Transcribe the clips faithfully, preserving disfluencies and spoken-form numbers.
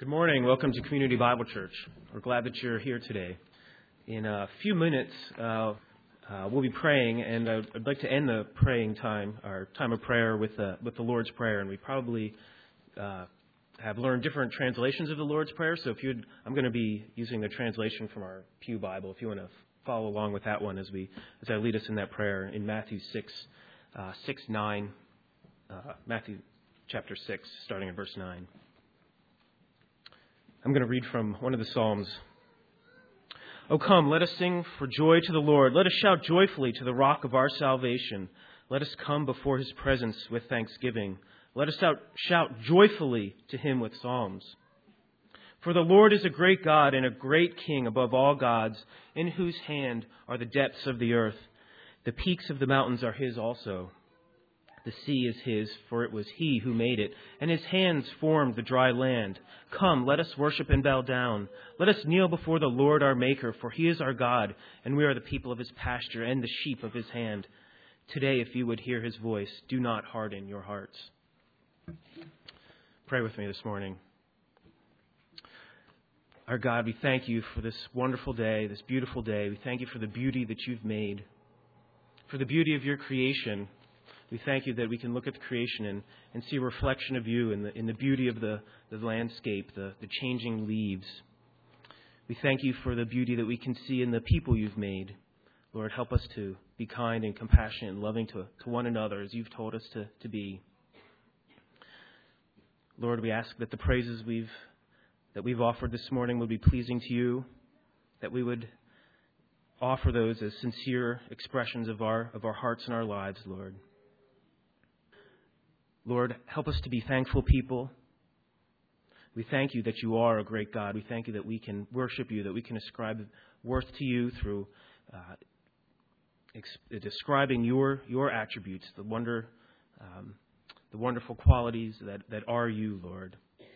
Good morning. Welcome to Community Bible Church. We're glad that you're here today. In a few minutes, uh, uh, we'll be praying, and I'd, I'd like to end the praying time, our time of prayer, with the, with the Lord's Prayer. And we probably uh, have learned different translations of the Lord's Prayer. So if you'd, I'm going to be using the translation from our Pew Bible. If you want to follow along with that one as we as I lead us in that prayer in Matthew six, uh, six nine, uh, Matthew chapter six, starting at verse nine. I'm going to read from one of the Psalms. "O come, let us sing for joy to the Lord. Let us shout joyfully to the rock of our salvation. Let us come before his presence with thanksgiving. Let us shout, shout joyfully to him with psalms. For the Lord is a great God and a great King above all gods, in whose hand are the depths of the earth. The peaks of the mountains are his also. The sea is his, for it was he who made it, and his hands formed the dry land. Come, let us worship and bow down. Let us kneel before the Lord our Maker, for he is our God, and we are the people of his pasture and the sheep of his hand. Today, if you would hear his voice, do not harden your hearts." Pray with me this morning. Our God, we thank you for this wonderful day, this beautiful day. We thank you for the beauty that you've made, for the beauty of your creation. We thank you that we can look at the creation and, and see a reflection of you in the in the beauty of the, the landscape, the, the changing leaves. We thank you for the beauty that we can see in the people you've made. Lord, help us to be kind and compassionate and loving to, to one another as you've told us to, to be. Lord, we ask that the praises we've that we've offered this morning would be pleasing to you, that we would offer those as sincere expressions of our of our hearts and our lives, Lord. Lord, help us to be thankful people. We thank you that you are a great God. We thank you that we can worship you, that we can ascribe worth to you through uh, ex- describing your your attributes, the wonder, um, the wonderful qualities that, that are you, Lord.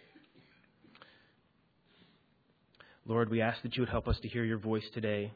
Lord, we ask that you would help us to hear your voice today.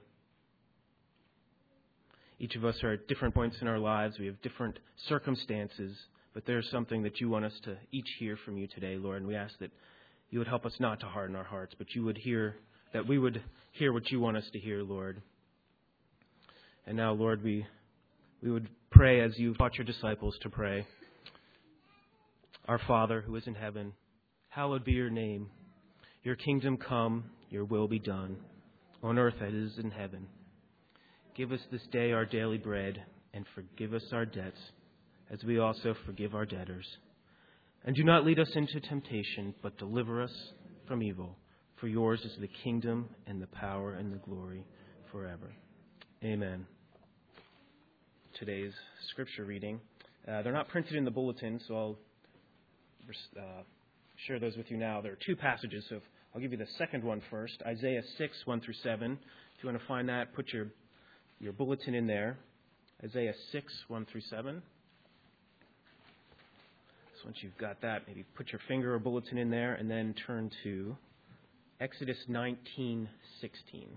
Each of us are at different points in our lives. We have different circumstances. But there's something that you want us to each hear from you today, Lord. And we ask that you would help us not to harden our hearts, but you would hear, that we would hear what you want us to hear, Lord. And now, Lord, we we would pray as you taught your disciples to pray. Our Father, who is in heaven, hallowed be your name. Your kingdom come, your will be done, on earth as it is in heaven. Give us this day our daily bread, and forgive us our debts, as we also forgive our debtors. And do not lead us into temptation, but deliver us from evil. For yours is the kingdom and the power and the glory forever. Amen. Today's scripture reading. Uh, they're not printed in the bulletin, so I'll uh, share those with you now. There are two passages, so if, I'll give you the second one first. Isaiah six, one through seven. If you want to find that, put your, your bulletin in there. Isaiah six, one through seven. So once you've got that, maybe put your finger or bulletin in there and then turn to Exodus nineteen sixteen.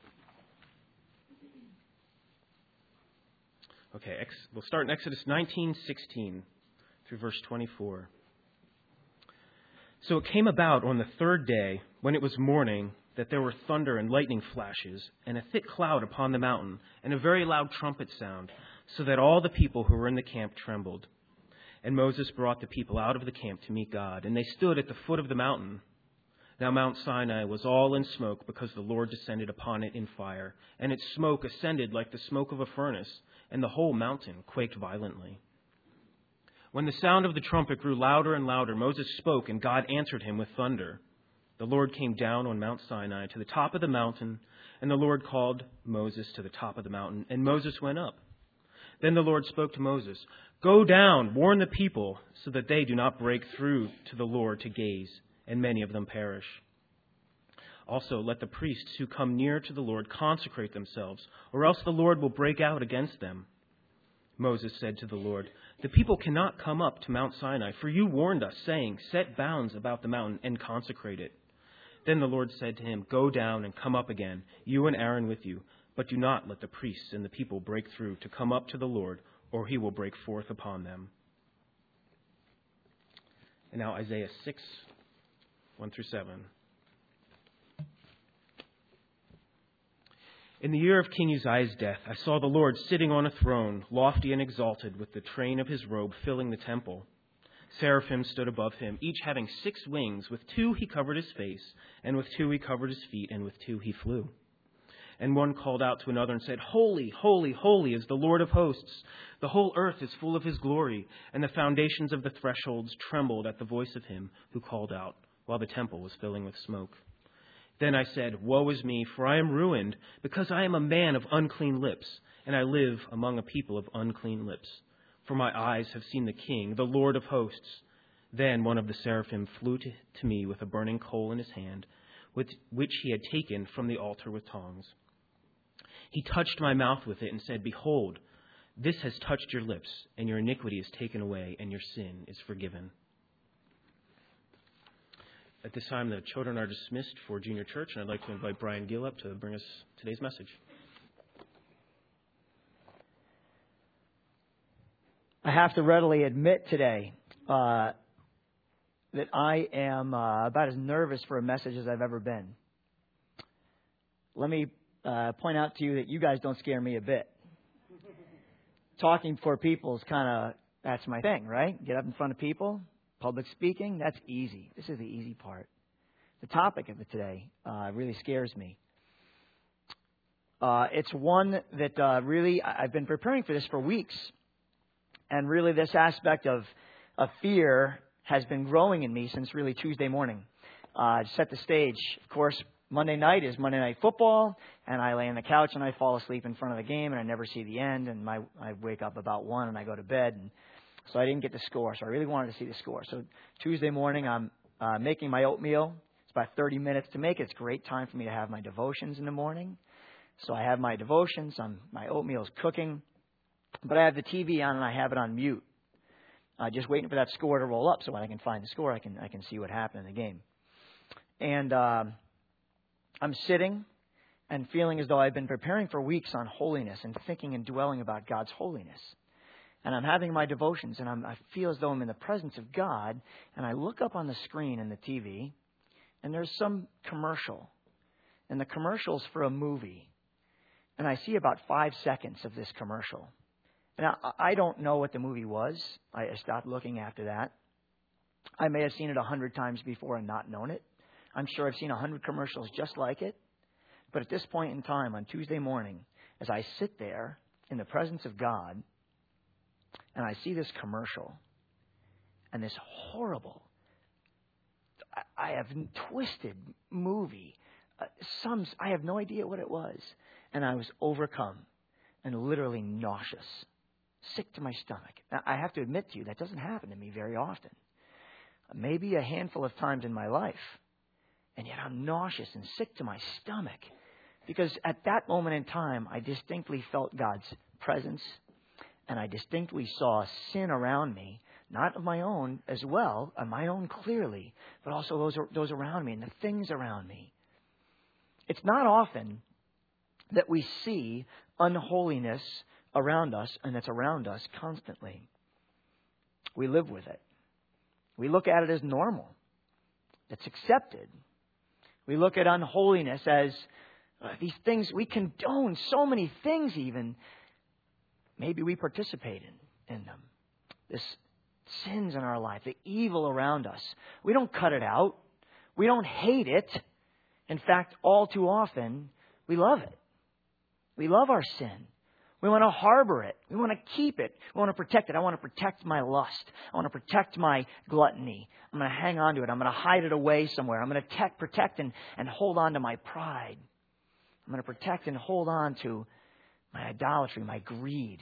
Okay, ex- we'll start in Exodus nineteen sixteen through verse twenty-four. "So it came about on the third day, when it was morning, that there were thunder and lightning flashes, and a thick cloud upon the mountain, and a very loud trumpet sound, so that all the people who were in the camp trembled. And Moses brought the people out of the camp to meet God, and they stood at the foot of the mountain. Now Mount Sinai was all in smoke, because the Lord descended upon it in fire, and its smoke ascended like the smoke of a furnace, and the whole mountain quaked violently. When the sound of the trumpet grew louder and louder, Moses spoke, and God answered him with thunder. The Lord came down on Mount Sinai to the top of the mountain, and the Lord called Moses to the top of the mountain, and Moses went up. Then the Lord spoke to Moses, 'Go down, warn the people, so that they do not break through to the Lord to gaze, and many of them perish. Also, let the priests who come near to the Lord consecrate themselves, or else the Lord will break out against them.' Moses said to the Lord, 'The people cannot come up to Mount Sinai, for you warned us, saying, Set bounds about the mountain and consecrate it.' Then the Lord said to him, 'Go down and come up again, you and Aaron with you, but do not let the priests and the people break through to come up to the Lord, or he will break forth upon them.'" And now Isaiah six, one through seven. In the year of King Uzziah's death, I saw the Lord sitting on a throne, lofty and exalted, with the train of his robe filling the temple. Seraphim stood above him, each having six wings. With two he covered his face, and with two he covered his feet, and with two he flew. And one called out to another and said, Holy, holy, holy is the Lord of hosts. The whole earth is full of his glory. And the foundations of the thresholds trembled at the voice of him who called out, while the temple was filling with smoke. Then I said, Woe is me, for I am ruined, because I am a man of unclean lips, and I live among a people of unclean lips. For my eyes have seen the King, the Lord of hosts. Then one of the seraphim flew to, to me with a burning coal in his hand, with, which he had taken from the altar with tongs. He touched my mouth with it and said, Behold, this has touched your lips, and your iniquity is taken away, and your sin is forgiven. At this time, the children are dismissed for junior church, and I'd like to invite Brian Gill up to bring us today's message. I have to readily admit today uh, that I am uh, about as nervous for a message as I've ever been. Let me uh, point out to you that you guys don't scare me a bit. Talking before people is kind of, that's my thing, right? Get up in front of people. Public speaking, that's easy. This is the easy part. The topic of it today uh, really scares me. Uh, it's one that uh, really, I've been preparing for this for weeks. And really this aspect of, of fear has been growing in me since really Tuesday morning. Uh, to set the stage, of course, Monday night is Monday Night Football, and I lay on the couch and I fall asleep in front of the game, and I never see the end, and my I wake up about one and I go to bed, and so I didn't get the score. So I really wanted to see the score. So Tuesday morning, I'm uh, making my oatmeal. It's about thirty minutes to make it. It's a great time for me to have my devotions in the morning. So I have my devotions. I'm, my oatmeal is cooking. But I have the T V on and I have it on mute. Uh, just waiting for that score to roll up so when I can find the score, I can I can see what happened in the game. And uh, I'm sitting and feeling as though I've been preparing for weeks on holiness and thinking and dwelling about God's holiness. And I'm having my devotions, and I'm, I feel as though I'm in the presence of God. And I look up on the screen in the T V, and there's some commercial. And the commercial's for a movie. And I see about five seconds of this commercial. Now, I don't know what the movie was. I stopped looking after that. I may have seen it a hundred times before and not known it. I'm sure I've seen a hundred commercials just like it. But at this point in time, on Tuesday morning, as I sit there in the presence of God, and I see this commercial, and this horrible, I have twisted movie, uh, some I have no idea what it was, and I was overcome and literally nauseous, sick to my stomach. Now, I have to admit to you, that doesn't happen to me very often. Maybe a handful of times in my life, and yet I'm nauseous and sick to my stomach, because at that moment in time, I distinctly felt God's presence. And I distinctly saw sin around me, not of my own as well, of my own clearly, but also those those around me and the things around me. It's not often that we see unholiness around us, and it's around us constantly. We live with it. We look at it as normal. It's accepted. We look at unholiness as uh, these things, we condone so many things even. Maybe we participate in, in them. This sins in our life, the evil around us. We don't cut it out. We don't hate it. In fact, all too often, we love it. We love our sin. We want to harbor it. We want to keep it. We want to protect it. I want to protect my lust. I want to protect my gluttony. I'm going to hang on to it. I'm going to hide it away somewhere. I'm going to te- protect and, and hold on to my pride. I'm going to protect and hold on to my idolatry, my greed.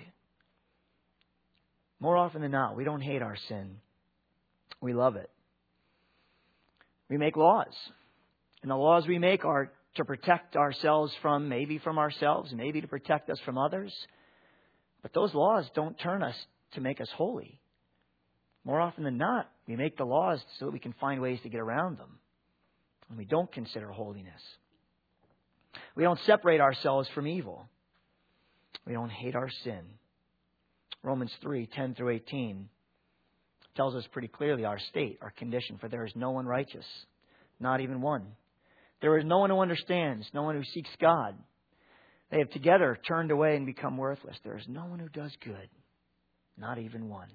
More often than not, we don't hate our sin. We love it. We make laws. And the laws we make are to protect ourselves from, maybe from ourselves, maybe to protect us from others. But those laws don't turn us to make us holy. More often than not, we make the laws so that we can find ways to get around them. And we don't consider holiness. We don't separate ourselves from evil. We don't hate our sin. Romans three, ten through eighteen tells us pretty clearly our state, our condition. For there is no one righteous. Not even one. There is no one who understands, no one who seeks God. They have together turned away and become worthless. There is no one who does good. Not even one.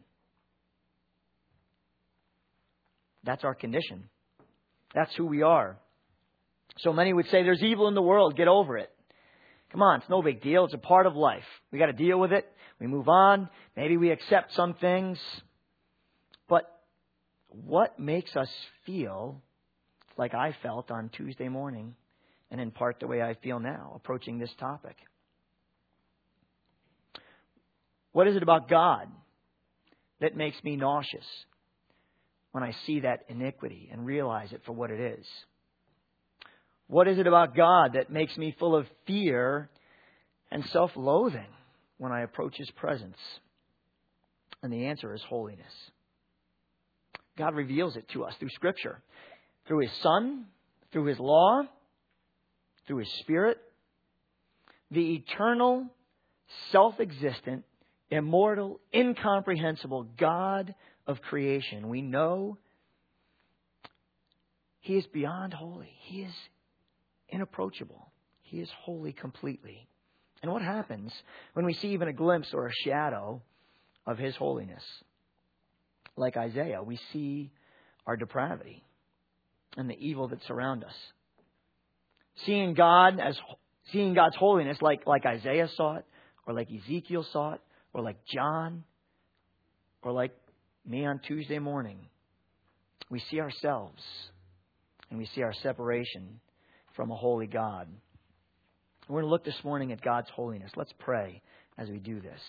That's our condition. That's who we are. So many would say there's evil in the world. Get over it. Come on, it's no big deal. It's a part of life. We got to deal with it. We move on. Maybe we accept some things. But what makes us feel like I felt on Tuesday morning, and in part the way I feel now approaching this topic? What is it about God that makes me nauseous when I see that iniquity and realize it for what it is? What is it about God that makes me full of fear and self-loathing when I approach His presence? And the answer is holiness. God reveals it to us through Scripture, through His Son, through His law, through His Spirit. The eternal, self-existent, immortal, incomprehensible God of creation. We know He is beyond holy. He is inapproachable. He is holy completely. And what happens when we see even a glimpse or a shadow of His holiness? Like Isaiah, we see our depravity and the evil that surround us. Seeing God as seeing God's holiness like, like Isaiah saw it, or like Ezekiel saw it, or like John, or like me on Tuesday morning, we see ourselves and we see our separation from a holy God. We're going to look this morning at God's holiness. Let's pray as we do this.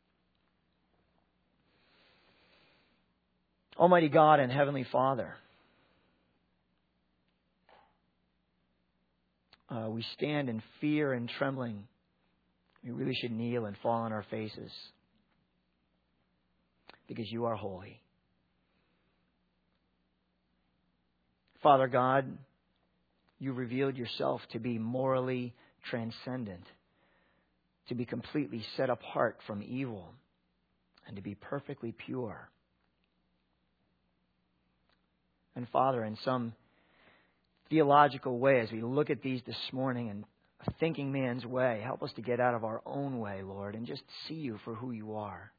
Almighty God and Heavenly Father, uh, we stand in fear and trembling. We really should kneel and fall on our faces because You are holy. Father God, You revealed Yourself to be morally transcendent, to be completely set apart from evil, and to be perfectly pure. And Father, in some theological way, as we look at these this morning and a thinking man's way, help us to get out of our own way, Lord, and just see You for who You are.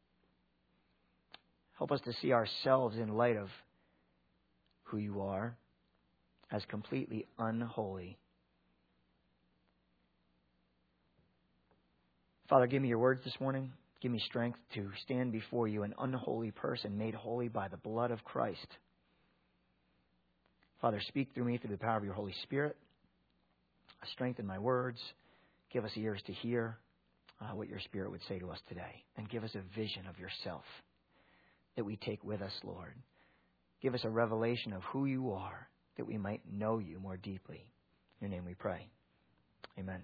Help us to see ourselves in light of who You are as completely unholy. Father, give me Your words this morning. Give me strength to stand before You, an unholy person made holy by the blood of Christ. Father, speak through me through the power of Your Holy Spirit. Strengthen my words. Give us ears to hear uh, what Your Spirit would say to us today. And give us a vision of Yourself that we take with us, Lord. Give us a revelation of who You are, that we might know You more deeply. In Your name we pray. Amen.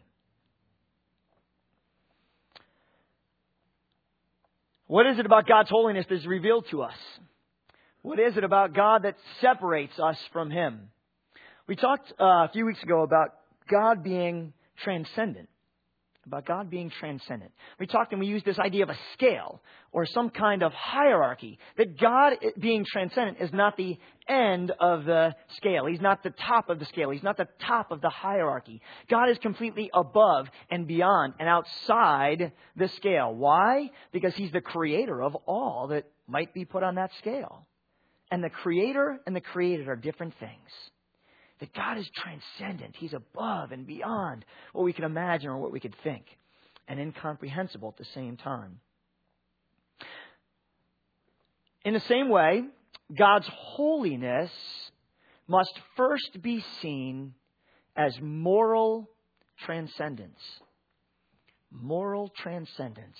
What is it about God's holiness that is revealed to us? What is it about God that separates us from Him? We talked uh, a few weeks ago about God being transcendent. About God being transcendent. We talked and we used this idea of a scale or some kind of hierarchy. That God being transcendent is not the end of the scale. He's not the top of the scale. He's not the top of the hierarchy. God is completely above and beyond and outside the scale. Why? Because He's the creator of all that might be put on that scale. And the creator and the created are different things. That God is transcendent. He's above and beyond what we can imagine or what we could think. And incomprehensible at the same time. In the same way, God's holiness must first be seen as moral transcendence. Moral transcendence.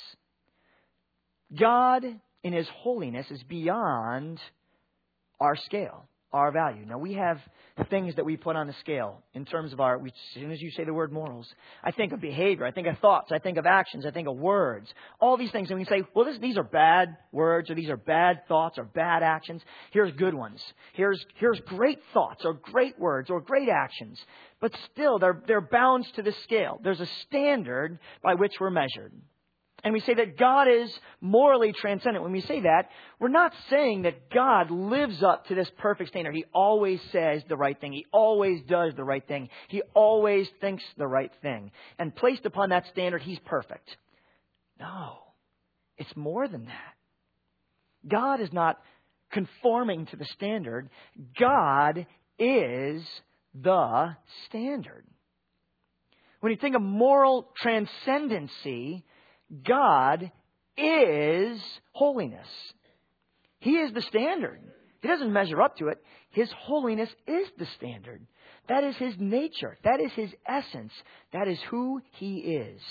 God, in His holiness, is beyond our scale, our value. Now, we have things that we put on the scale in terms of our, we, as soon as you say the word morals, I think of behavior, I think of thoughts, I think of actions, I think of words, all these things. And we say, well, this, these are bad words, or these are bad thoughts, or bad actions. Here's good ones. Here's, here's great thoughts, or great words, or great actions. But still, they're, they're bound to the scale. There's a standard by which we're measured. And we say that God is morally transcendent. When we say that, we're not saying that God lives up to this perfect standard. He always says the right thing. He always does the right thing. He always thinks the right thing. And placed upon that standard, He's perfect. No, it's more than that. God is not conforming to the standard. God is the standard. When you think of moral transcendency, God is holiness. He is the standard. He doesn't measure up to it. His holiness is the standard. That is His nature. That is His essence. That is who He is.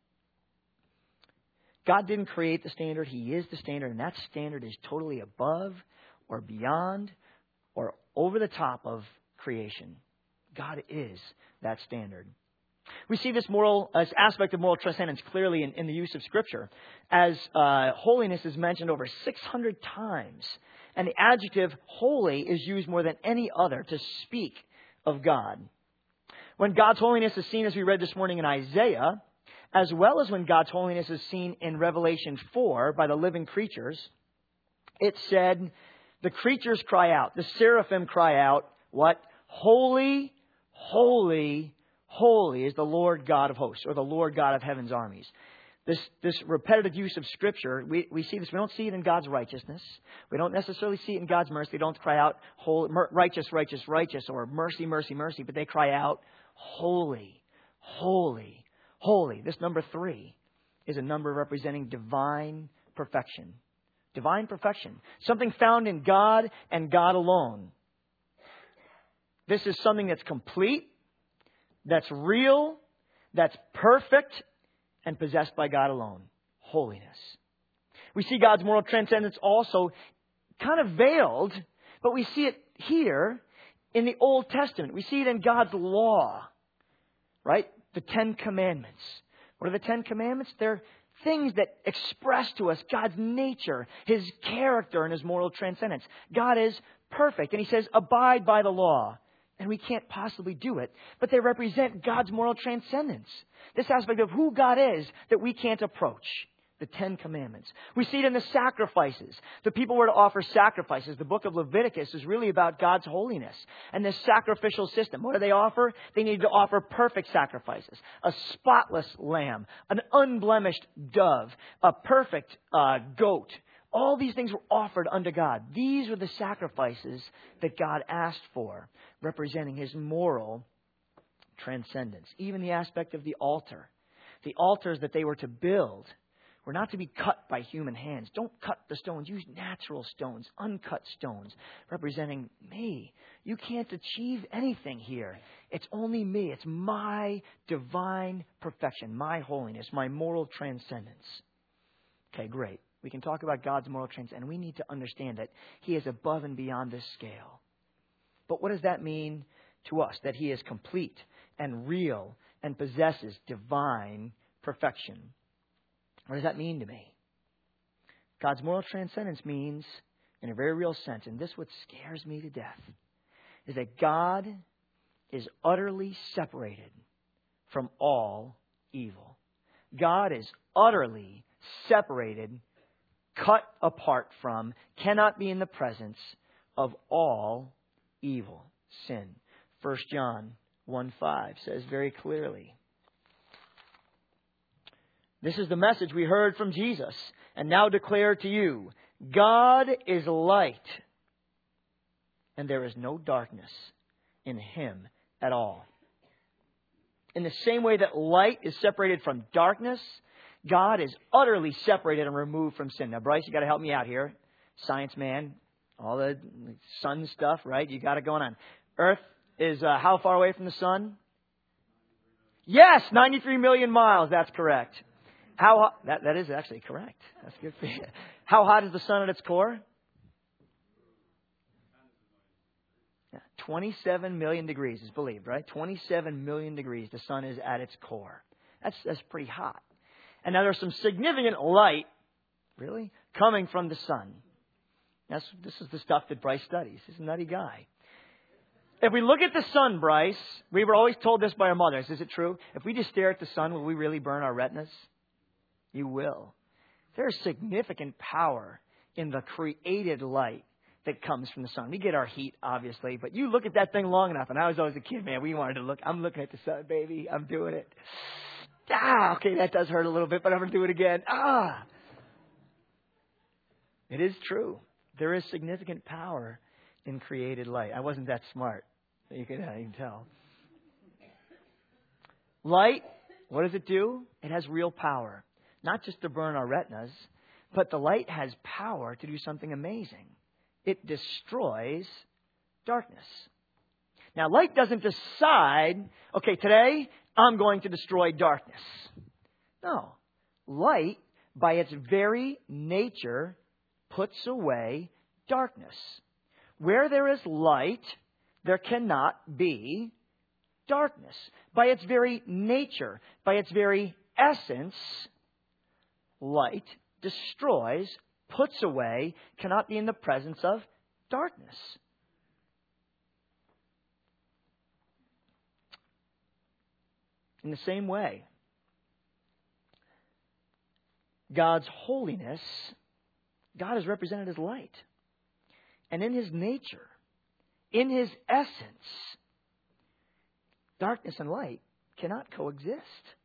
God didn't create the standard. He is the standard. And that standard is totally above or beyond or over the top of creation. God is that standard. We see this moral uh, aspect of moral transcendence clearly in, in the use of Scripture, as uh, holiness is mentioned over six hundred times. And the adjective holy is used more than any other to speak of God. When God's holiness is seen, as we read this morning in Isaiah, as well as when God's holiness is seen in Revelation four by the living creatures, it said, the creatures cry out, the seraphim cry out, what? Holy, holy, holy is the Lord God of hosts, or the Lord God of heaven's armies. This, this repetitive use of Scripture, we, we see this. We don't see it in God's righteousness. We don't necessarily see it in God's mercy. They don't cry out, holy, righteous, righteous, righteous, or mercy, mercy, mercy. But they cry out, holy, holy, holy. This number three is a number representing divine perfection. Divine perfection. Something found in God and God alone. This is something that's complete, that's real, that's perfect, and possessed by God alone. Holiness. We see God's moral transcendence also kind of veiled, but we see it here in the Old Testament. We see it in God's law, right? The Ten Commandments. What are the Ten Commandments? They're things that express to us God's nature, His character, and His moral transcendence. God is perfect, and He says, abide by the law. And we can't possibly do it. But they represent God's moral transcendence. This aspect of who God is that we can't approach. The Ten Commandments. We see it in the sacrifices. The people were to offer sacrifices. The book of Leviticus is really about God's holiness and this sacrificial system. What do they offer? They needed to offer perfect sacrifices. A spotless lamb. An unblemished dove. A perfect uh, goat. All these things were offered unto God. These were the sacrifices that God asked for, representing His moral transcendence. Even the aspect of the altar. The altars that they were to build were not to be cut by human hands. Don't cut the stones. Use natural stones, uncut stones, representing me. You can't achieve anything here. It's only me. It's my divine perfection, my holiness, my moral transcendence. Okay, great. We can talk about God's moral transcendence, and we need to understand that He is above and beyond this scale. But what does that mean to us? That He is complete and real and possesses divine perfection. What does that mean to me? God's moral transcendence means, in a very real sense, and this is what scares me to death, is that God is utterly separated from all evil. God is utterly separated, cut apart from, cannot be in the presence of all evil, sin. First John one five says very clearly, this is the message we heard from Jesus and now declare to you. God is light, and there is no darkness in Him at all. In the same way that light is separated from darkness, God is utterly separated and removed from sin. Now, Bryce, you got to help me out here. Science man, all the sun stuff, right? You got it going on. Earth is uh, how far away from the sun? Yes, ninety-three million miles. That's correct. How hot? That, that is actually correct. That's good for you. How hot is the sun at its core? Yeah, twenty-seven million degrees is believed, right? twenty-seven million degrees the sun is at its core. That's that's pretty hot. And now there's some significant light, really, coming from the sun. That's, this is the stuff that Bryce studies. He's a nutty guy. If we look at the sun, Bryce, we were always told this by our mothers. Is it true? If we just stare at the sun, will we really burn our retinas? You will. There's significant power in the created light that comes from the sun. We get our heat, obviously, but you look at that thing long enough, and I was always a kid, man, we wanted to look. I'm looking at the sun, baby. I'm doing it. Ah, okay, that does hurt a little bit, but I'm going to do it again. Ah. It is true. There is significant power in created light. I wasn't that smart. You can, uh, you can tell. Light, what does it do? It has real power. Not just to burn our retinas, but the light has power to do something amazing. It destroys darkness. Now, light doesn't decide, okay, today I'm going to destroy darkness. No. Light, by its very nature, puts away darkness. Where there is light, there cannot be darkness. By its very nature, by its very essence, light destroys, puts away, cannot be in the presence of darkness. In the same way, God's holiness, God is represented as light. And in His nature, in His essence, darkness and light cannot coexist.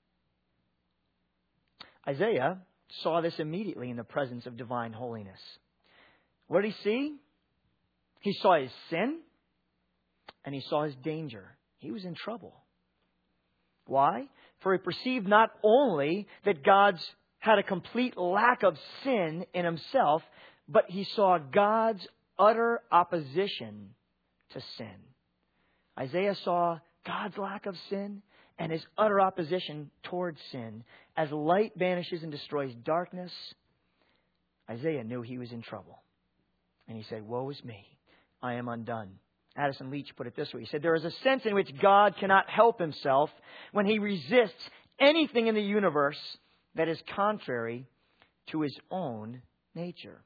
Isaiah saw this immediately in the presence of divine holiness. What did he see? He saw his sin and he saw his danger. He was in trouble. Why? For he perceived not only that God's had a complete lack of sin in Himself, but he saw God's utter opposition to sin. Isaiah saw God's lack of sin and His utter opposition towards sin. As light vanishes and destroys darkness, Isaiah knew he was in trouble. And he said, woe is me, I am undone. Addison Leach put it this way. He said, there is a sense in which God cannot help Himself when He resists anything in the universe that is contrary to His own nature.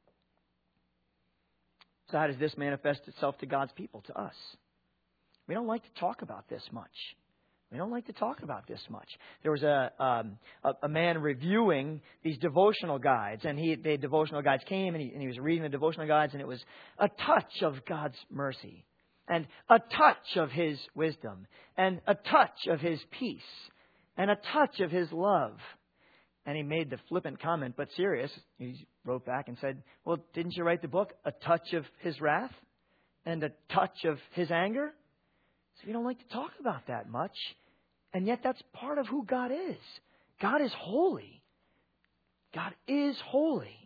So how does this manifest itself to God's people, to us? We don't like to talk about this much. We don't like to talk about this much. There was a um, a, a man reviewing these devotional guides, and he the devotional guides came, and he, and he was reading the devotional guides, and it was a touch of God's mercy, and a touch of His wisdom, and a touch of His peace, and a touch of His love. And he made the flippant comment, but serious. He wrote back and said, well, didn't you write the book, A Touch of His Wrath and a Touch of His Anger? So we don't like to talk about that much. And yet that's part of who God is. God is holy. God is holy.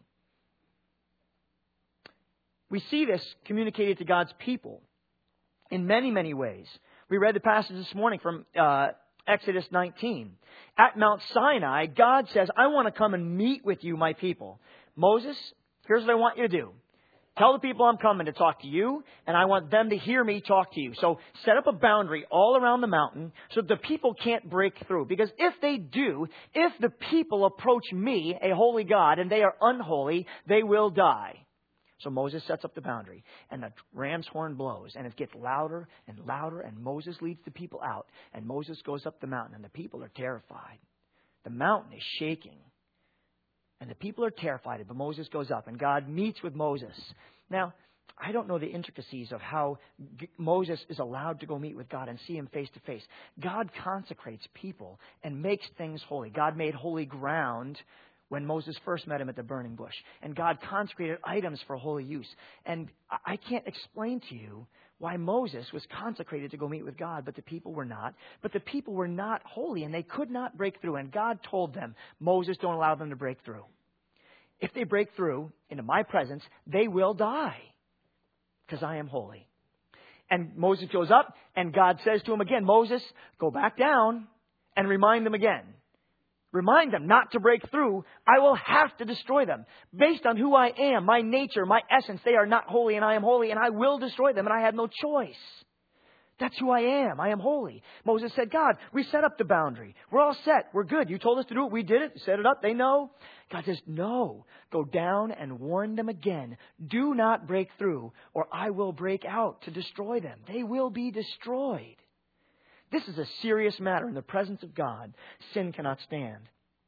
We see this communicated to God's people in many, many ways. We read the passage this morning from uh, Exodus nineteen. At Mount Sinai, God says, I want to come and meet with you, my people. Moses, here's what I want you to do. Tell the people I'm coming to talk to you, and I want them to hear me talk to you. So set up a boundary all around the mountain so that the people can't break through. Because if they do, if the people approach me, a holy God, and they are unholy, they will die. So Moses sets up the boundary, and the ram's horn blows, and it gets louder and louder, and Moses leads the people out, and Moses goes up the mountain, and the people are terrified. The mountain is shaking. And the people are terrified, but Moses goes up, and God meets with Moses. Now, I don't know the intricacies of how G- Moses is allowed to go meet with God and see Him face to face. God consecrates people and makes things holy. God made holy ground when Moses first met Him at the burning bush. And God consecrated items for holy use. And I, I can't explain to you why Moses was consecrated to go meet with God, but the people were not. But the people were not holy, and they could not break through. And God told them, Moses, don't allow them to break through. If they break through into my presence, they will die, because I am holy. And Moses goes up, and God says to him again, Moses, go back down and remind them again. Remind them not to break through. I will have to destroy them. Based on who I am, my nature, my essence, they are not holy and I am holy, and I will destroy them, and I have no choice. That's who I am. I am holy. Moses said, God, we set up the boundary. We're all set. We're good. You told us to do it. We did it. We set it up. They know. God says, no. Go down and warn them again. Do not break through, or I will break out to destroy them. They will be destroyed. This is a serious matter in the presence of God. Sin cannot stand.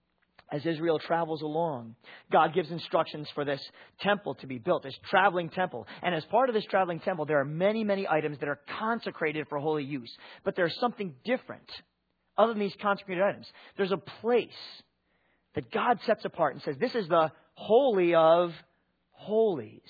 as Israel travels along, God gives instructions for this temple to be built, this traveling temple. And as part of this traveling temple, there are many, many items that are consecrated for holy use. But there's something different other than these consecrated items. There's a place that God sets apart and says, this is the Holy of Holies.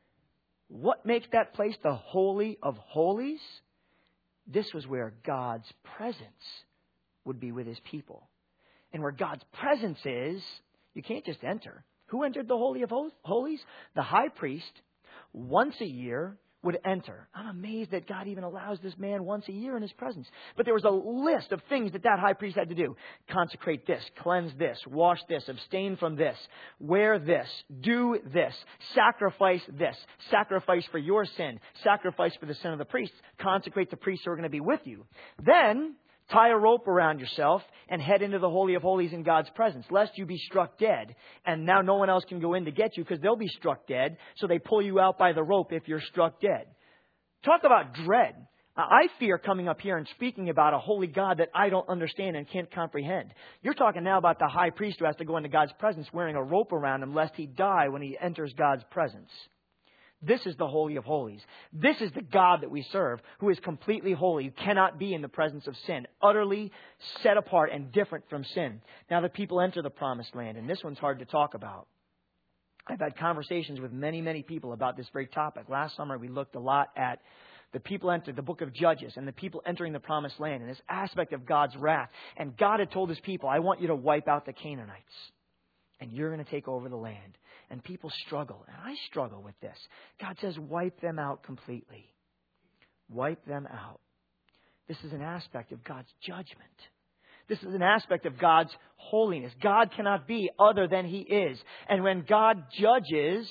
What makes that place the Holy of Holies? This was where God's presence would be with His people. And where God's presence is, you can't just enter. Who entered the Holy of Holies? The high priest, once a year, would enter. I'm amazed that God even allows this man once a year in His presence. But there was a list of things that that high priest had to do. Consecrate this, cleanse this, wash this, abstain from this, wear this, do this, sacrifice this, sacrifice for your sin, sacrifice for the sin of the priests, consecrate the priests who are going to be with you. Then tie a rope around yourself and head into the Holy of Holies in God's presence, lest you be struck dead. And now no one else can go in to get you because they'll be struck dead. So they pull you out by the rope if you're struck dead. Talk about dread. I fear coming up here and speaking about a holy God that I don't understand and can't comprehend. You're talking now about the high priest who has to go into God's presence wearing a rope around him lest he die when he enters God's presence. This is the Holy of Holies. This is the God that we serve, who is completely holy, who cannot be in the presence of sin, utterly set apart and different from sin. Now the people enter the promised land, and this one's hard to talk about. I've had conversations with many, many people about this very topic. Last summer we looked a lot at the people entered the book of Judges and the people entering the promised land and this aspect of God's wrath. And God had told His people, I want you to wipe out the Canaanites, and you're going to take over the land. And people struggle. And I struggle with this. God says, wipe them out completely. Wipe them out. This is an aspect of God's judgment. This is an aspect of God's holiness. God cannot be other than He is. And when God judges,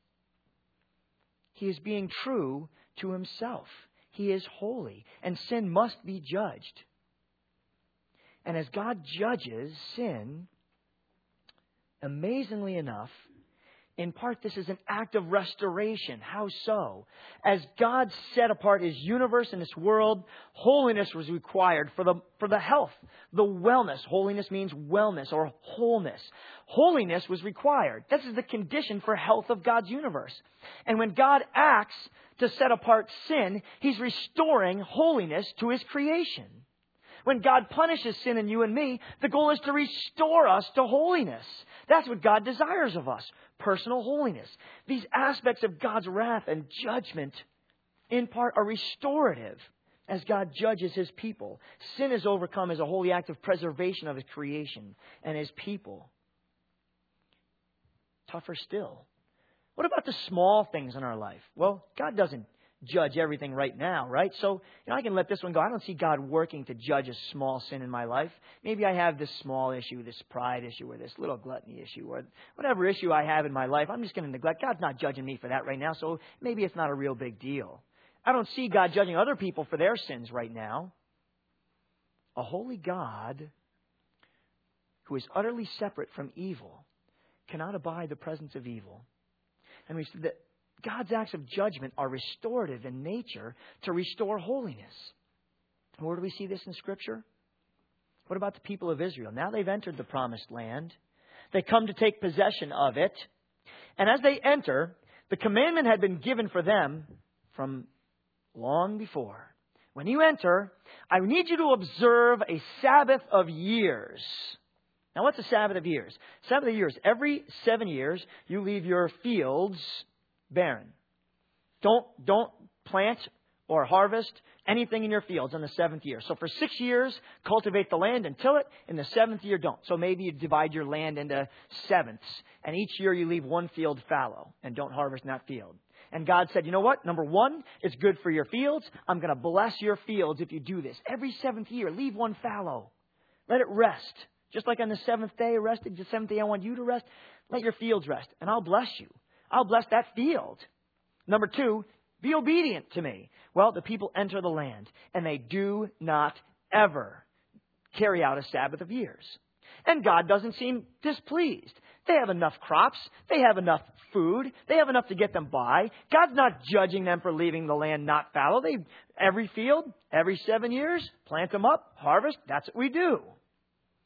He is being true to Himself. He is holy. And sin must be judged. And as God judges sin, amazingly enough, in part, this is an act of restoration. How so? As God set apart His universe and this world, holiness was required for the, for the health, the wellness. Holiness means wellness or wholeness. Holiness was required. This is the condition for health of God's universe. And when God acts to set apart sin, He's restoring holiness to His creation. When God punishes sin in you and me, the goal is to restore us to holiness. That's what God desires of us, personal holiness. These aspects of God's wrath and judgment, in part, are restorative as God judges His people. Sin is overcome as a holy act of preservation of His creation and His people. Tougher still. What about the small things in our life? Well, God doesn't judge everything right now, right? So, you know, I can let this one go. I don't see God working to judge a small sin in my life. Maybe I have this small issue, this pride issue, or this little gluttony issue, or whatever issue I have in my life. I'm just going to neglect. God's not judging me for that right now, so maybe it's not a real big deal. I don't see God judging other people for their sins right now. A holy God who is utterly separate from evil cannot abide the presence of evil. And we said that God's acts of judgment are restorative in nature to restore holiness. Where do we see this in Scripture? What about the people of Israel? Now they've entered the promised land. They come to take possession of it. And as they enter, the commandment had been given for them from long before. When you enter, I need you to observe a Sabbath of years. Now what's a Sabbath of years? Sabbath of years. Every seven years, you leave your fields barren. Don't, don't plant or harvest anything in your fields in the seventh year. So for six years, cultivate the land and till it. In the seventh year, don't. So maybe you divide your land into sevenths. And each year you leave one field fallow and don't harvest in that field. And God said, you know what? Number one, it's good for your fields. I'm going to bless your fields if you do this. Every seventh year, leave one fallow. Let it rest. Just like on the seventh day, rested. The seventh day, I want you to rest. Let your fields rest. And I'll bless you. I'll bless that field. Number two, be obedient to me. Well, the people enter the land, and they do not ever carry out a Sabbath of years. And God doesn't seem displeased. They have enough crops. They have enough food. They have enough to get them by. God's not judging them for leaving the land not fallow. They, every field, every seven years, plant them up, harvest. That's what we do.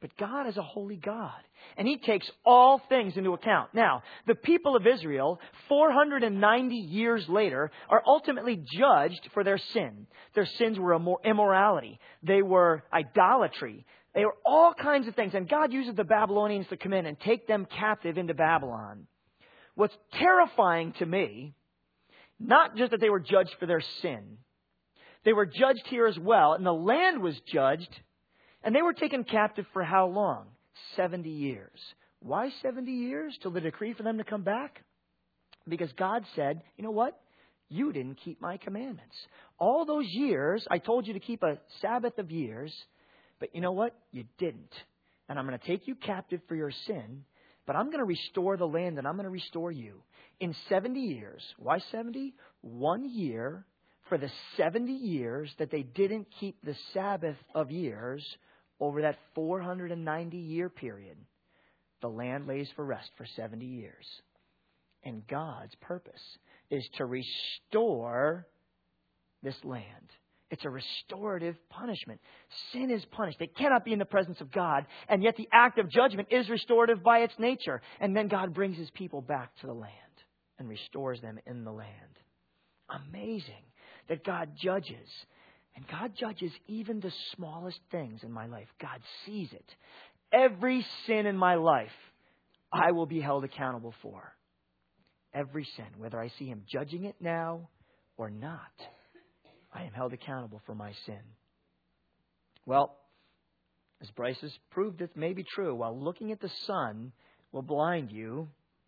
But God is a holy God, and He takes all things into account. Now, the people of Israel, four hundred ninety years later, are ultimately judged for their sin. Their sins were immorality. They were idolatry. They were all kinds of things. And God uses the Babylonians to come in and take them captive into Babylon. What's terrifying to me, not just that they were judged for their sin, they were judged here as well, and the land was judged. And they were taken captive for how long? seventy years. Why seventy years? Till the decree for them to come back? Because God said, you know what? You didn't keep my commandments. All those years, I told you to keep a Sabbath of years, but you know what? You didn't. And I'm going to take you captive for your sin, but I'm going to restore the land and I'm going to restore you. In seventy years. Why seventy? One year for the seventy years that they didn't keep the Sabbath of years. Over that four hundred ninety year period, the land lays for rest for seventy years. And God's purpose is to restore this land. It's a restorative punishment. Sin is punished. It cannot be in the presence of God. And yet the act of judgment is restorative by its nature. And then God brings His people back to the land and restores them in the land. Amazing that God judges. And God judges even the smallest things in my life. God sees it. Every sin in my life, I will be held accountable for. Every sin, whether I see Him judging it now or not, I am held accountable for my sin. Well, as Bryce has proved it may be true, while looking at the sun will blind you,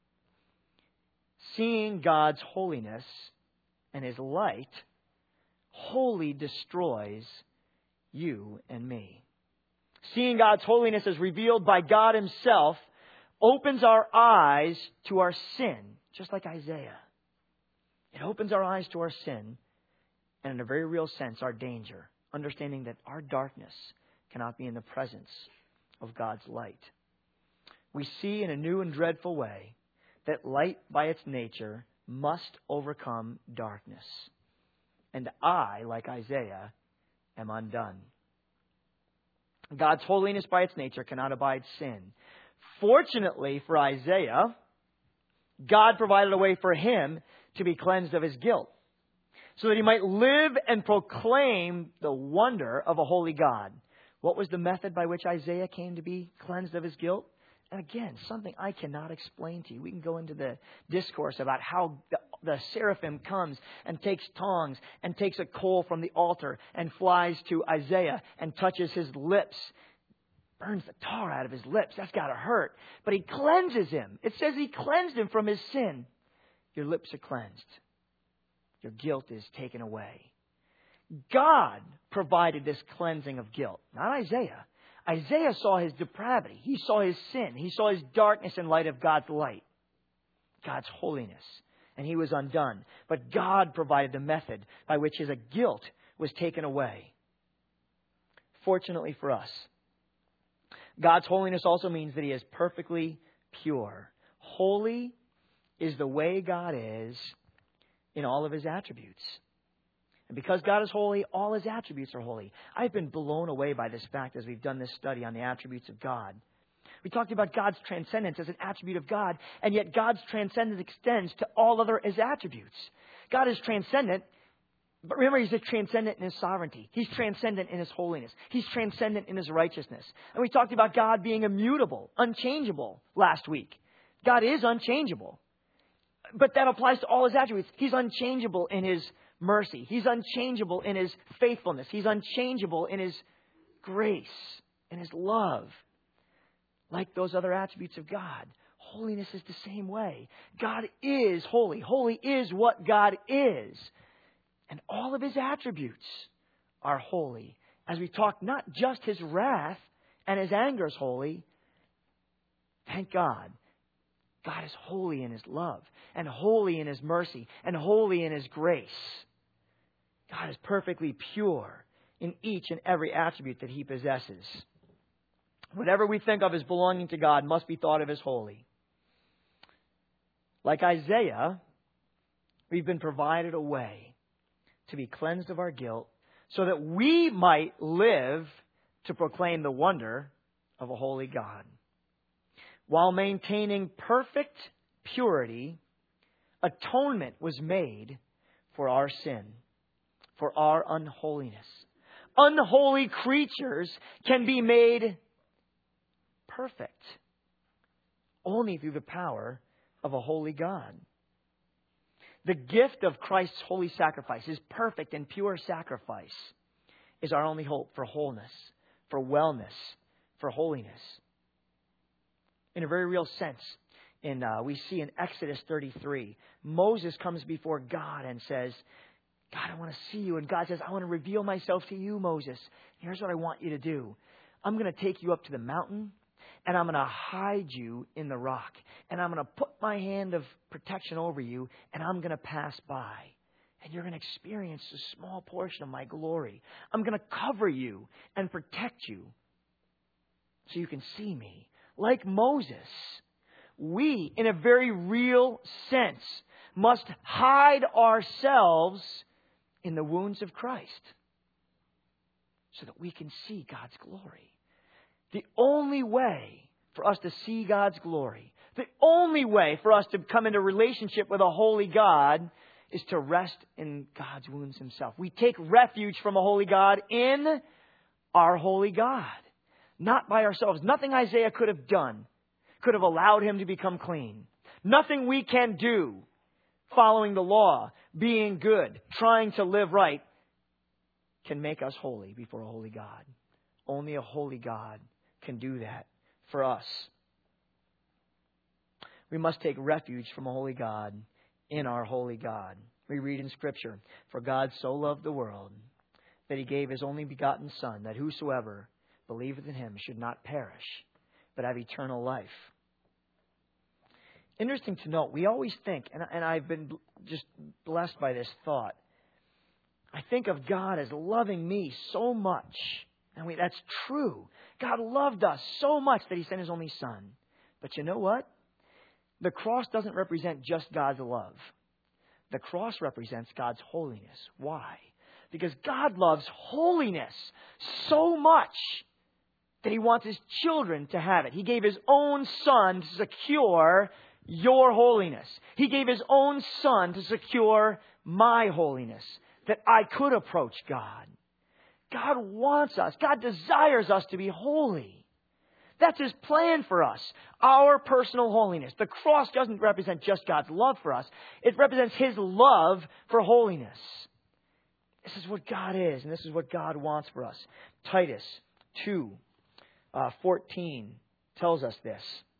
seeing God's holiness and His light wholly destroys you and me. Seeing God's holiness as revealed by God Himself opens our eyes to our sin, just like Isaiah. It opens our eyes to our sin and, in a very real sense, our danger, understanding that our darkness cannot be in the presence of God's light. We see in a new and dreadful way that light by its nature must overcome darkness. And I, like Isaiah, am undone. God's holiness by its nature cannot abide sin. Fortunately for Isaiah, God provided a way for him to be cleansed of his guilt, so that he might live and proclaim the wonder of a holy God. What was the method by which Isaiah came to be cleansed of his guilt? And again, something I cannot explain to you. We can go into the discourse about how the, the seraphim comes and takes tongs and takes a coal from the altar and flies to Isaiah and touches his lips. Burns the tar out of his lips. That's got to hurt. But he cleanses him. It says he cleansed him from his sin. Your lips are cleansed. Your guilt is taken away. God provided this cleansing of guilt, not Isaiah. Isaiah saw his depravity. He saw his sin. He saw his darkness in light of God's light, God's holiness. And he was undone. But God provided the method by which his guilt was taken away. Fortunately for us, God's holiness also means that he is perfectly pure. Holy is the way God is in all of his attributes. And because God is holy, all his attributes are holy. I've been blown away by this fact as we've done this study on the attributes of God. We talked about God's transcendence as an attribute of God, and yet God's transcendence extends to all other his attributes. God is transcendent, but remember, he's transcendent in his sovereignty. He's transcendent in his holiness. He's transcendent in his righteousness. And we talked about God being immutable, unchangeable last week. God is unchangeable. But that applies to all his attributes. He's unchangeable in his mercy. He's unchangeable in his faithfulness. He's unchangeable in his grace, in his love. Like those other attributes of God, holiness is the same way. God is holy. Holy is what God is. And all of his attributes are holy. As we talk, not just his wrath and his anger is holy. Thank God. God is holy in his love, and holy in his mercy, and holy in his grace. God is perfectly pure in each and every attribute that he possesses. Whatever we think of as belonging to God must be thought of as holy. Like Isaiah, we've been provided a way to be cleansed of our guilt so that we might live to proclaim the wonder of a holy God. While maintaining perfect purity, atonement was made for our sin, for our unholiness. Unholy creatures can be made perfect only through the power of a holy God. The gift of Christ's holy sacrifice, His perfect and pure sacrifice, is our only hope for wholeness, for wellness, for holiness. In a very real sense, in uh, we see in Exodus thirty-three, Moses comes before God and says, God, I want to see you. And God says, I want to reveal myself to you, Moses. Here's what I want you to do. I'm going to take you up to the mountain, and I'm going to hide you in the rock. And I'm going to put my hand of protection over you, and I'm going to pass by. And you're going to experience a small portion of my glory. I'm going to cover you and protect you so you can see me. Like Moses, we, in a very real sense, must hide ourselves in the wounds of Christ so that we can see God's glory. The only way for us to see God's glory, the only way for us to come into relationship with a holy God is to rest in God's wounds Himself. We take refuge from a holy God in our holy God, not by ourselves. Nothing Isaiah could have done could have allowed him to become clean. Nothing we can do following the law, being good, trying to live right, can make us holy before a holy God. Only a holy God can do that for us. We must take refuge from a holy God in our holy God. We read in Scripture, for God so loved the world that He gave His only begotten Son, that whosoever believeth in Him should not perish, but have eternal life. Interesting to note, we always think, and, and I've been just blessed by this thought, I think of God as loving me so much. And we, that's true. God loved us so much that He sent His only Son. But you know what? The cross doesn't represent just God's love. The cross represents God's holiness. Why? Because God loves holiness so much that He wants His children to have it. He gave His own Son to secure your holiness. He gave His own Son to secure my holiness, that I could approach God. God wants us. God desires us to be holy. That's His plan for us. Our personal holiness. The cross doesn't represent just God's love for us. It represents His love for holiness. This is what God is, and this is what God wants for us. Titus two fourteen tells us this.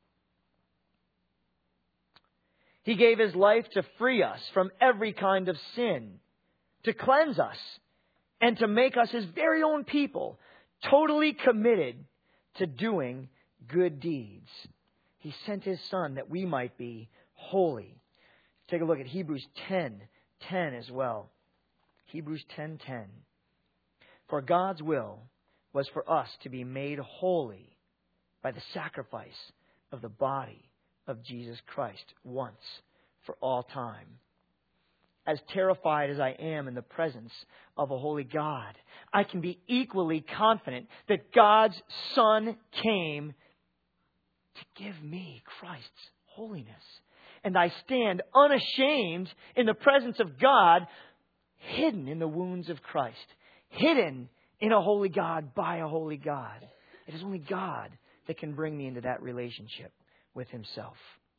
He gave His life to free us from every kind of sin, to cleanse us, and to make us His very own people, totally committed to doing good deeds. He sent His Son that we might be holy. Take a look at Hebrews ten ten as well. Hebrews ten ten. For God's will was for us to be made holy by the sacrifice of the body of Jesus Christ once for all time. As terrified as I am in the presence of a holy God, I can be equally confident that God's Son came to give me Christ's holiness. And I stand unashamed in the presence of God, hidden in the wounds of Christ, hidden in a holy God by a holy God. It is only God that can bring me into that relationship with Himself.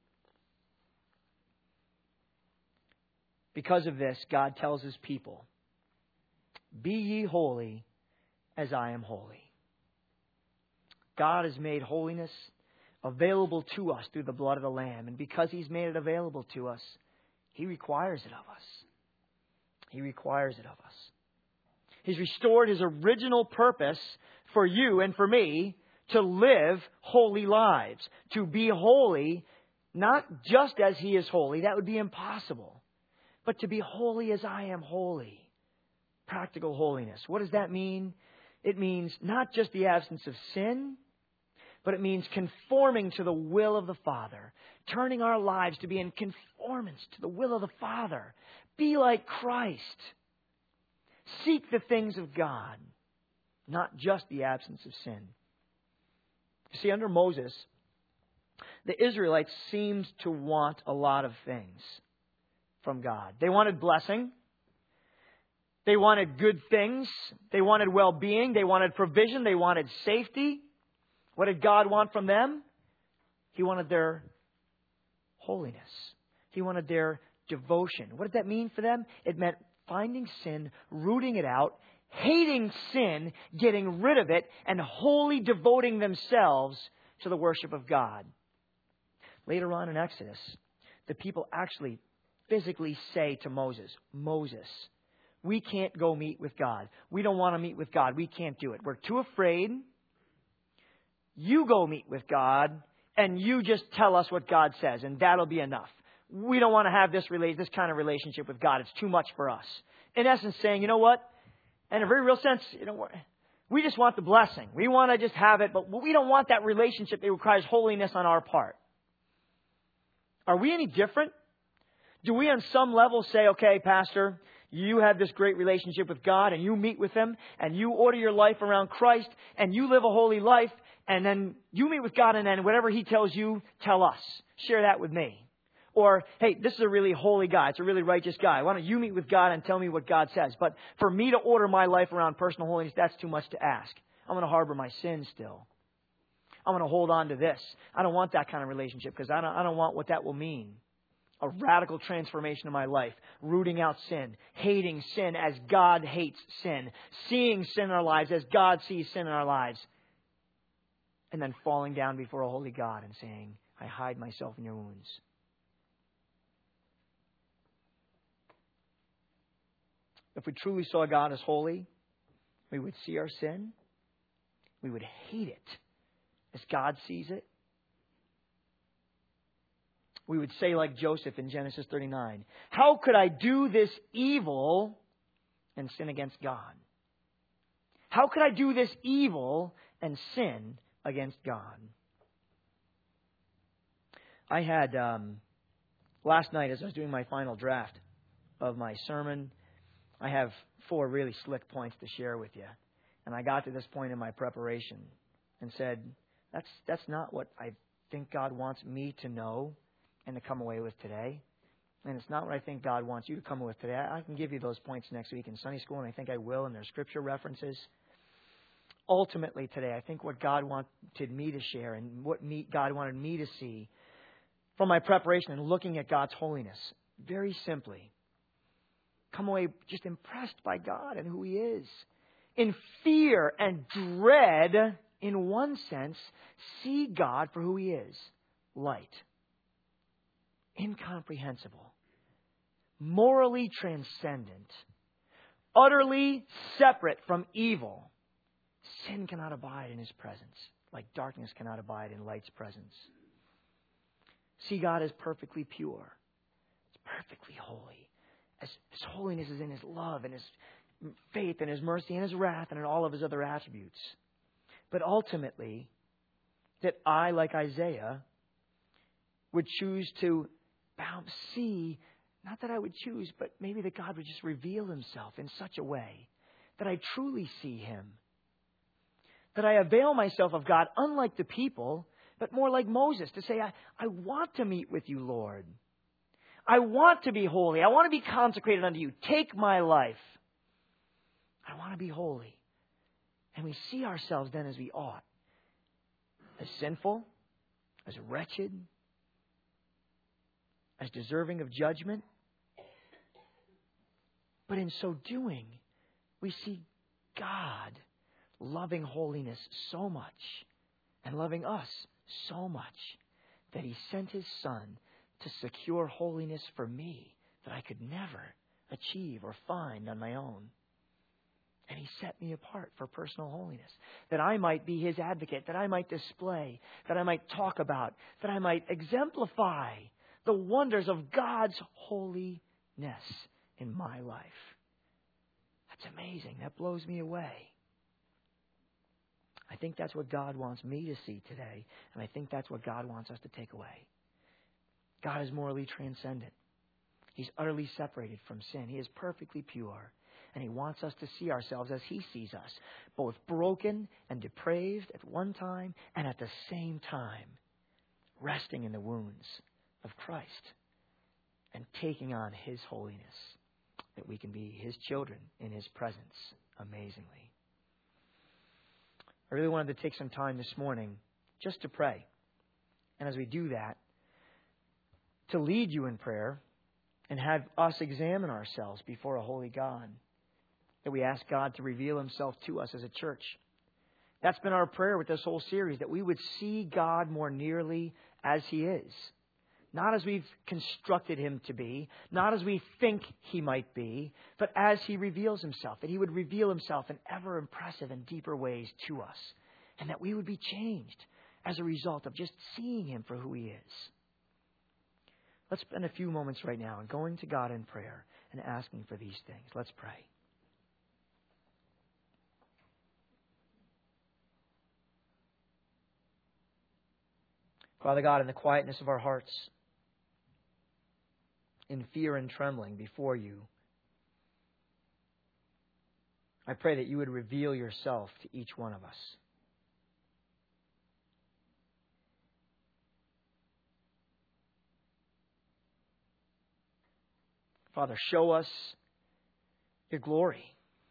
Because of this, God tells His people, be ye holy as I am holy. God has made holiness available to us through the blood of the Lamb. And because He's made it available to us, He requires it of us. He requires it of us. He's restored His original purpose for you and for me to live holy lives, to be holy, not just as He is holy, that would be impossible, but to be holy as I am holy. Practical holiness. What does that mean? It means not just the absence of sin, but it means conforming to the will of the Father, turning our lives to be in conformance to the will of the Father. Be like Christ. Seek the things of God, not just the absence of sin. You see, under Moses, the Israelites seemed to want a lot of things from God. They wanted blessing. They wanted good things. They wanted well-being. They wanted provision. They wanted safety. What did God want from them? He wanted their holiness. He wanted their devotion. What did that mean for them? It meant finding sin, rooting it out, hating sin, getting rid of it, and wholly devoting themselves to the worship of God. Later on in Exodus, the people actually physically say to Moses, Moses, we can't go meet with God. We don't want to meet with God. We can't do it. We're too afraid. You go meet with God, and you just tell us what God says, and that'll be enough. We don't want to have this rela- this kind of relationship with God. It's too much for us. In essence, saying, you know what? In a very real sense, you know, we just want the blessing. We want to just have it, but we don't want that relationship that requires holiness on our part. Are we any different? Do we on some level say, okay, Pastor, you have this great relationship with God and you meet with Him and you order your life around Christ and you live a holy life and then you meet with God and then whatever He tells you, tell us. Share that with me. Or, hey, this is a really holy guy. It's a really righteous guy. Why don't you meet with God and tell me what God says? But for me to order my life around personal holiness, that's too much to ask. I'm going to harbor my sin still. I'm going to hold on to this. I don't want that kind of relationship because I don't, I don't want what that will mean. A radical transformation of my life. Rooting out sin. Hating sin as God hates sin. Seeing sin in our lives as God sees sin in our lives. And then falling down before a holy God and saying, I hide myself in your wounds. If we truly saw God as holy, we would see our sin. We would hate it as God sees it. We would say like Joseph in Genesis thirty-nine, how could I do this evil and sin against God? How could I do this evil and sin against God? I had, um, last night as I was doing my final draft of my sermon, I have four really slick points to share with you. And I got to this point in my preparation and said, that's that's not what I think God wants me to know and to come away with today. And it's not what I think God wants you to come away with today. I can give you those points next week in Sunday school, and I think I will, and there's scripture references. Ultimately today, I think what God wanted me to share and what me, God wanted me to see from my preparation and looking at God's holiness, very simply, come away just impressed by God and who He is. In fear and dread, in one sense, see God for who He is. Light. Incomprehensible. Morally transcendent. Utterly separate from evil. Sin cannot abide in His presence, like darkness cannot abide in light's presence. See God as perfectly pure. It's perfectly holy. As His holiness is in His love and His faith and His mercy and His wrath and in all of His other attributes. But ultimately, that I, like Isaiah, would choose to see, not that I would choose, but maybe that God would just reveal Himself in such a way that I truly see Him. That I avail myself of God, unlike the people, but more like Moses, to say, I, I want to meet with you, Lord. I want to be holy. I want to be consecrated unto you. Take my life. I want to be holy. And we see ourselves then as we ought. As sinful, as wretched, as deserving of judgment. But in so doing, we see God loving holiness so much and loving us so much that He sent His Son to secure holiness for me that I could never achieve or find on my own. And He set me apart for personal holiness, that I might be His advocate, that I might display, that I might talk about, that I might exemplify the wonders of God's holiness in my life. That's amazing. That blows me away. I think that's what God wants me to see today, and I think that's what God wants us to take away. God is morally transcendent. He's utterly separated from sin. He is perfectly pure. And He wants us to see ourselves as He sees us, both broken and depraved at one time, and at the same time, resting in the wounds of Christ and taking on His holiness, that we can be His children in His presence amazingly. I really wanted to take some time this morning just to pray. And as we do that, to lead you in prayer and have us examine ourselves before a holy God. That we ask God to reveal Himself to us as a church. That's been our prayer with this whole series, that we would see God more nearly as He is. Not as we've constructed Him to be, not as we think He might be, but as He reveals Himself. That He would reveal Himself in ever impressive and deeper ways to us. And that we would be changed as a result of just seeing Him for who He is. Let's spend a few moments right now in going to God in prayer and asking for these things. Let's pray. Father God, in the quietness of our hearts, in fear and trembling before You, I pray that You would reveal Yourself to each one of us. Father, show us Your glory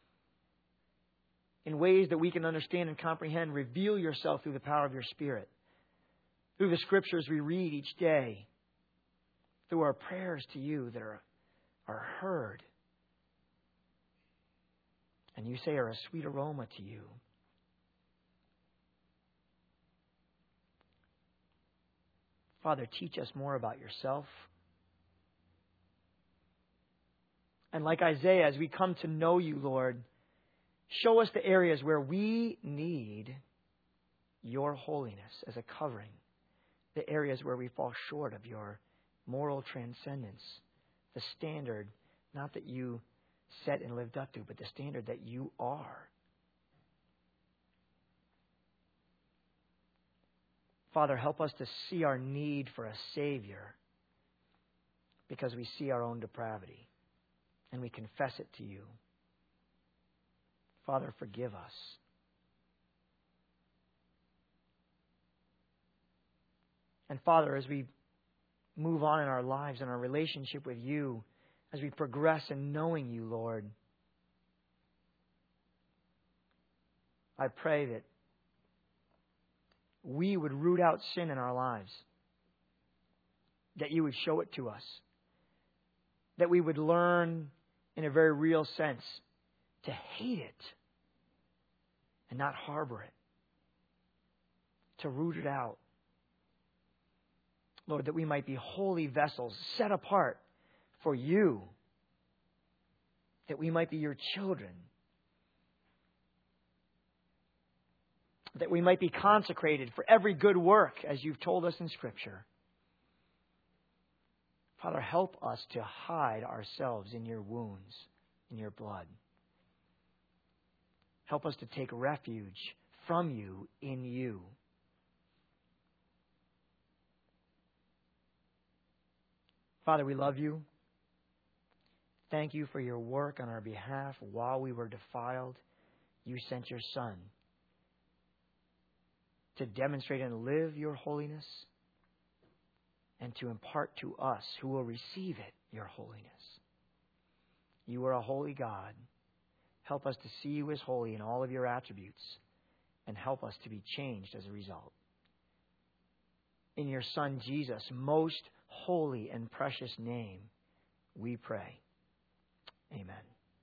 in ways that we can understand and comprehend. Reveal Yourself through the power of Your Spirit, through the Scriptures we read each day, through our prayers to You that are, are heard, and You say are a sweet aroma to You. Father, teach us more about Yourself. And like Isaiah, as we come to know You, Lord, show us the areas where we need Your holiness as a covering. The areas where we fall short of Your moral transcendence. The standard, not that You set and lived up to, but the standard that You are. Father, help us to see our need for a Savior because we see our own depravity. And we confess it to You. Father, forgive us. And Father, as we move on in our lives and our relationship with You, as we progress in knowing You, Lord, I pray that we would root out sin in our lives. That You would show it to us. That we would learn in a very real sense to hate it and not harbor it. To root it out. Lord, that we might be holy vessels set apart for You. That we might be Your children. That we might be consecrated for every good work as You've told us in Scripture. Father, help us to hide ourselves in Your wounds, in Your blood. Help us to take refuge from You in You. Father, we love You. Thank You for Your work on our behalf while we were defiled. You sent Your Son to demonstrate and live Your holiness, and to impart to us, who will receive it, Your holiness. You are a holy God. Help us to see You as holy in all of Your attributes, and help us to be changed as a result. In Your Son, Jesus' most holy and precious name, we pray. Amen.